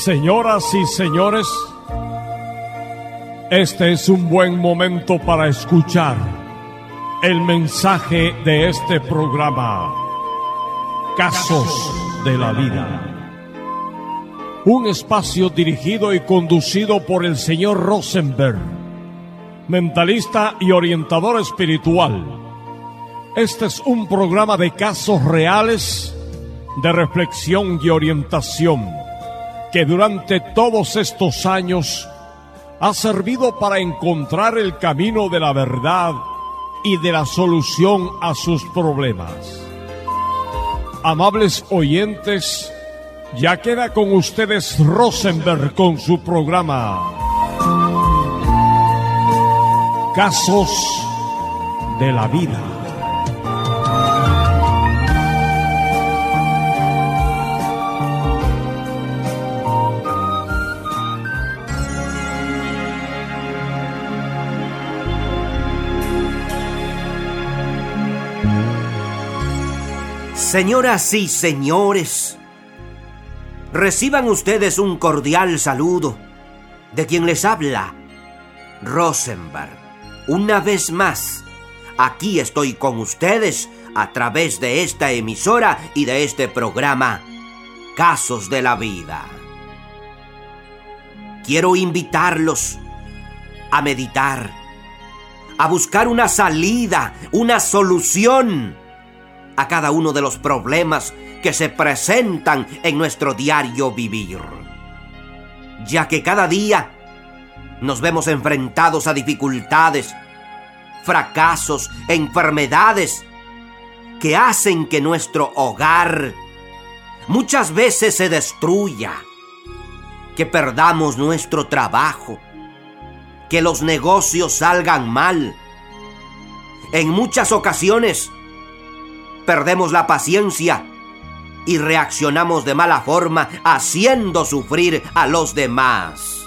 Señoras y señores, este es un buen momento para escuchar el mensaje de este programa, Casos de la Vida. Un espacio dirigido y conducido por el señor Rosenberg, mentalista y orientador espiritual. Este es un programa de casos reales, de reflexión y orientación, que durante todos estos años ha servido para encontrar el camino de la verdad y de la solución a sus problemas. Amables oyentes, ya queda con ustedes Rosenberg con su programa Casos de la Vida. Señoras y señores, reciban ustedes un cordial saludo de quien les habla, Rosenberg. Una vez más, aquí estoy con ustedes a través de esta emisora y de este programa, Casos de la Vida. Quiero invitarlos a meditar, a buscar una salida, una solución a cada uno de los problemas que se presentan en nuestro diario vivir, ya que cada día nos vemos enfrentados a dificultades, fracasos, enfermedades que hacen que nuestro hogar muchas veces se destruya, que perdamos nuestro trabajo, que los negocios salgan mal. En muchas ocasiones perdemos la paciencia y reaccionamos de mala forma, haciendo sufrir a los demás.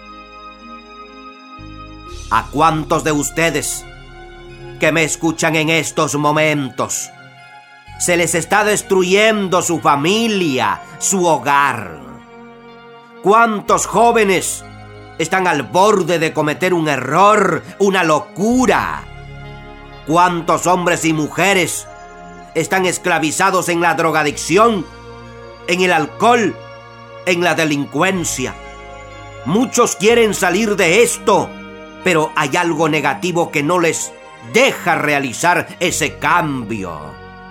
¿A cuántos de ustedes que me escuchan en estos momentos se les está destruyendo su familia, su hogar? ¿Cuántos jóvenes están al borde de cometer un error, una locura? ¿Cuántos hombres y mujeres están esclavizados en la drogadicción, en el alcohol, en la delincuencia? Muchos quieren salir de esto, pero hay algo negativo que no les deja realizar ese cambio.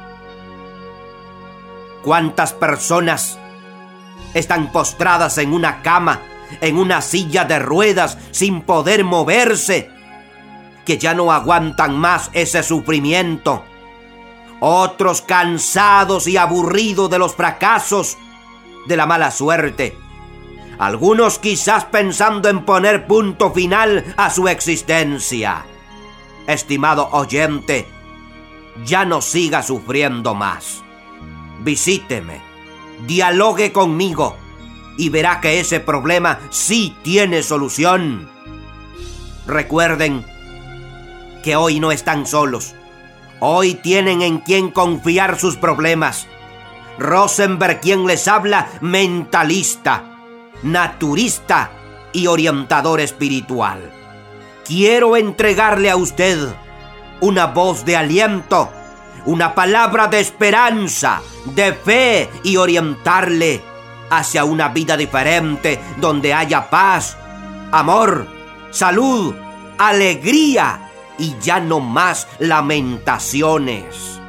¿Cuántas personas están postradas en una cama, en una silla de ruedas, sin poder moverse, que ya no aguantan más ese sufrimiento? Otros cansados y aburridos de los fracasos, de la mala suerte. Algunos quizás pensando en poner punto final a su existencia. Estimado oyente, ya no siga sufriendo más. Visíteme, dialogue conmigo y verá que ese problema sí tiene solución. Recuerden que hoy no están solos. Hoy tienen en quien confiar sus problemas. Rosenberg, quien les habla, mentalista, naturista y orientador espiritual. Quiero entregarle a usted una voz de aliento, una palabra de esperanza, de fe, y orientarle hacia una vida diferente donde haya paz, amor, salud, alegría y ya no más lamentaciones.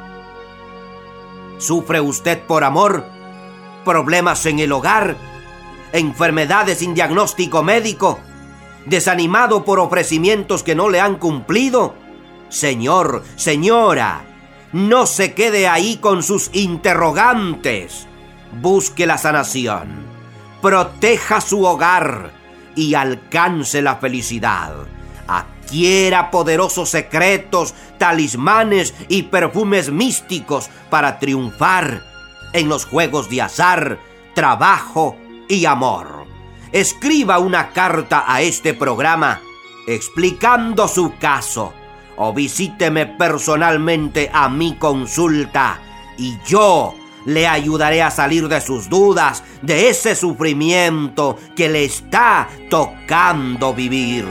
¿Sufre usted por amor? ¿Problemas en el hogar? ¿Enfermedades sin diagnóstico médico? ¿Desanimado por ofrecimientos que no le han cumplido? Señor, señora, no se quede ahí con sus interrogantes. Busque la sanación, proteja su hogar y alcance la felicidad. Adquiera poderosos secretos, talismanes y perfumes místicos para triunfar en los juegos de azar, trabajo y amor. Escriba una carta a este programa explicando su caso o visíteme personalmente a mi consulta y yo le ayudaré a salir de sus dudas, de ese sufrimiento que le está tocando vivir.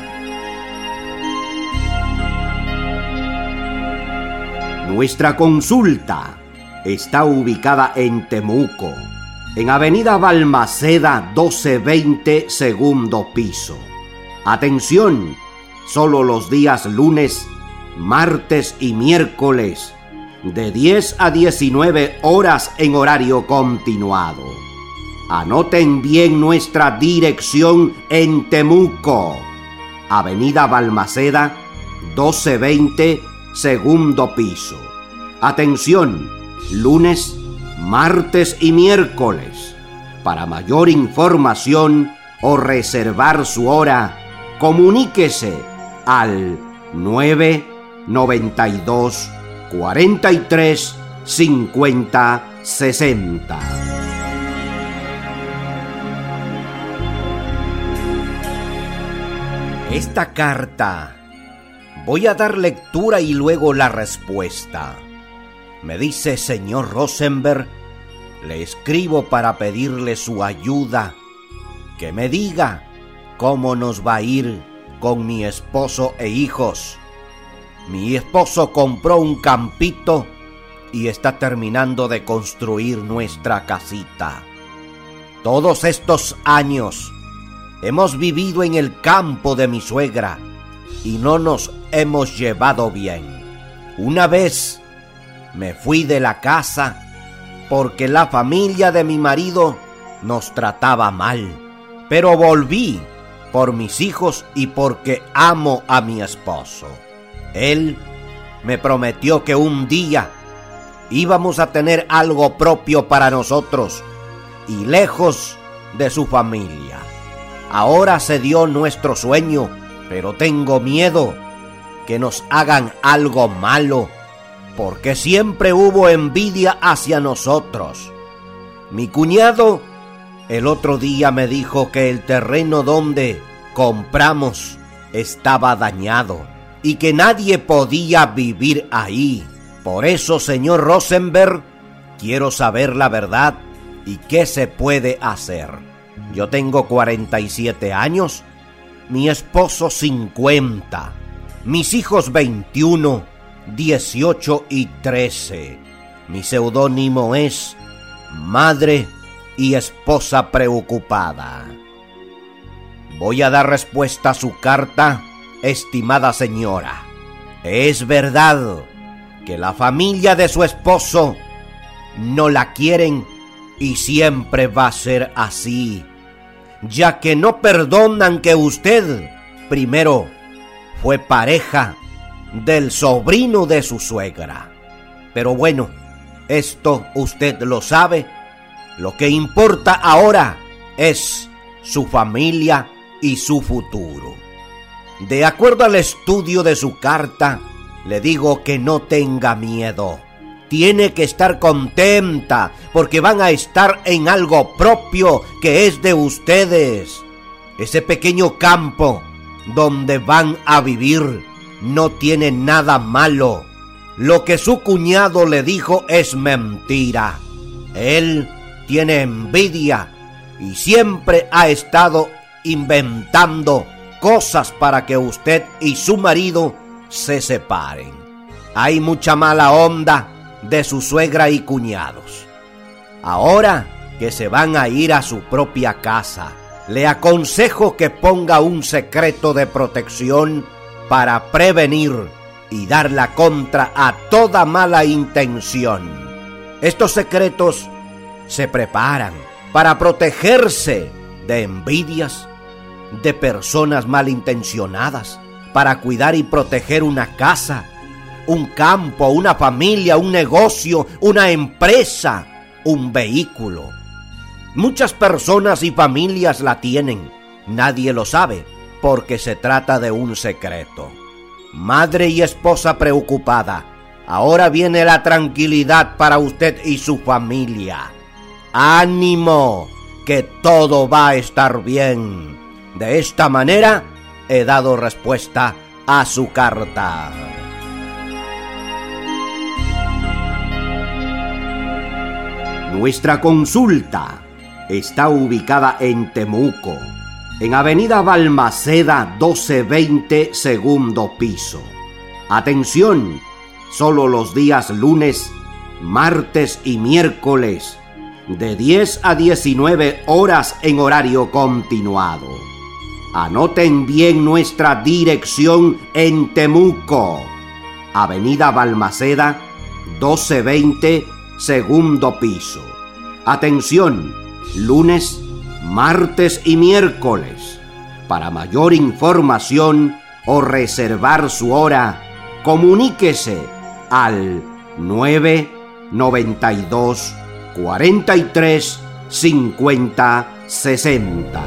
Nuestra consulta está ubicada en Temuco, en Avenida Balmaceda 1220, segundo piso. Atención, solo los días lunes, martes y miércoles, de 10 a 19 horas en horario continuado. Anoten bien nuestra dirección en Temuco, Avenida Balmaceda 1220, segundo piso. Atención, lunes, martes y miércoles. Para mayor información o reservar su hora, comuníquese al 992 43 50 60. Esta carta voy a dar lectura y luego la respuesta. Me dice: señor Rosenberg, le escribo para pedirle su ayuda, que me diga cómo nos va a ir con mi esposo e hijos. Mi esposo compró un campito y está terminando de construir nuestra casita. Todos estos años hemos vivido en el campo de mi suegra y no nos hemos llevado bien. Una vez me fui de la casa porque la familia de mi marido nos trataba mal, pero volví por mis hijos y porque amo a mi esposo. Él me prometió que un día íbamos a tener algo propio para nosotros y lejos de su familia. Ahora se dio nuestro sueño, pero tengo miedo que nos hagan algo malo, porque siempre hubo envidia hacia nosotros. Mi cuñado el otro día me dijo que el terreno donde compramos estaba dañado y que nadie podía vivir ahí. Por eso, señor Rosenberg, quiero saber la verdad y qué se puede hacer. Yo tengo 47 años, mi esposo 50, mis hijos 21, 18 y 13. Mi seudónimo es Madre y Esposa Preocupada. Voy a dar respuesta a su carta, estimada señora. Es verdad que la familia de su esposo no la quieren y siempre va a ser así, ya que no perdonan que usted primero fue pareja del sobrino de su suegra. Pero bueno, esto usted lo sabe. Lo que importa ahora es su familia y su futuro. De acuerdo al estudio de su carta, le digo que no tenga miedo. Tiene que estar contenta porque van a estar en algo propio que es de ustedes. Ese pequeño campo donde van a vivir no tiene nada malo. Lo que su cuñado le dijo es mentira. Él tiene envidia y siempre ha estado inventando cosas para que usted y su marido se separen. Hay mucha mala onda de su suegra y cuñados. Ahora que se van a ir a su propia casa, le aconsejo que ponga un secreto de protección para prevenir y dar la contra a toda mala intención. Estos secretos se preparan para protegerse de envidias, de personas malintencionadas, para cuidar y proteger una casa, un campo, una familia, un negocio, una empresa, un vehículo. Muchas personas y familias la tienen, nadie lo sabe, porque se trata de un secreto. Madre y Esposa Preocupada, ahora viene la tranquilidad para usted y su familia. ¡Ánimo! Que todo va a estar bien. De esta manera he dado respuesta a su carta. Nuestra consulta está ubicada en Temuco, en Avenida Balmaceda 1220, segundo piso. Atención, solo los días lunes, martes y miércoles, de 10 a 19 horas en horario continuado. Anoten bien nuestra dirección en Temuco, Avenida Balmaceda 1220, segundo piso. Atención, lunes, martes y miércoles. Para mayor información o reservar su hora, comuníquese al 992 43 50 60.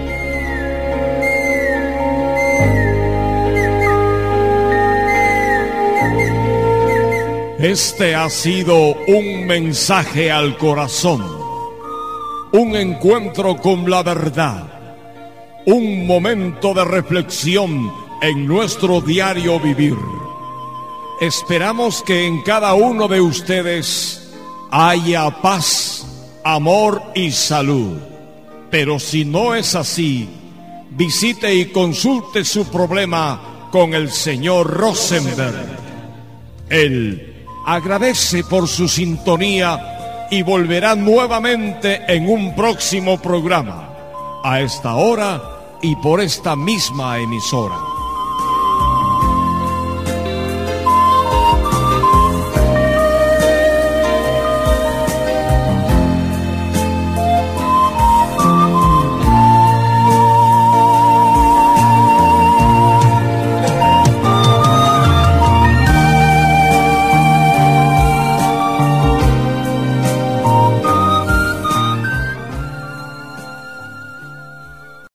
Este ha sido un mensaje al corazón, un encuentro con la verdad, un momento de reflexión en nuestro diario vivir. Esperamos que en cada uno de ustedes haya paz, amor y salud. Pero si no es así, visite y consulte su problema con el señor Rosenberg. Él agradece por su sintonía y volverá nuevamente en un próximo programa, a esta hora y por esta misma emisora.